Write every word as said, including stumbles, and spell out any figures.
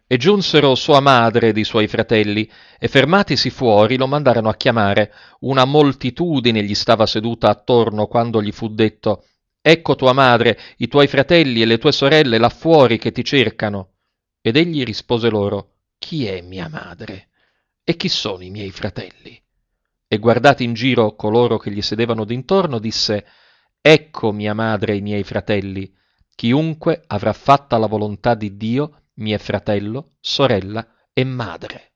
E giunsero sua madre ed i suoi fratelli, e fermatisi fuori lo mandarono a chiamare. Una moltitudine gli stava seduta attorno quando gli fu detto: Ecco tua madre, i tuoi fratelli e le tue sorelle là fuori che ti cercano. Ed egli rispose loro: Chi è mia madre? E chi sono i miei fratelli? E guardati in giro coloro che gli sedevano d'intorno, disse: Ecco mia madre e i miei fratelli. Chiunque avrà fatta la volontà di Dio mi è fratello, sorella e madre.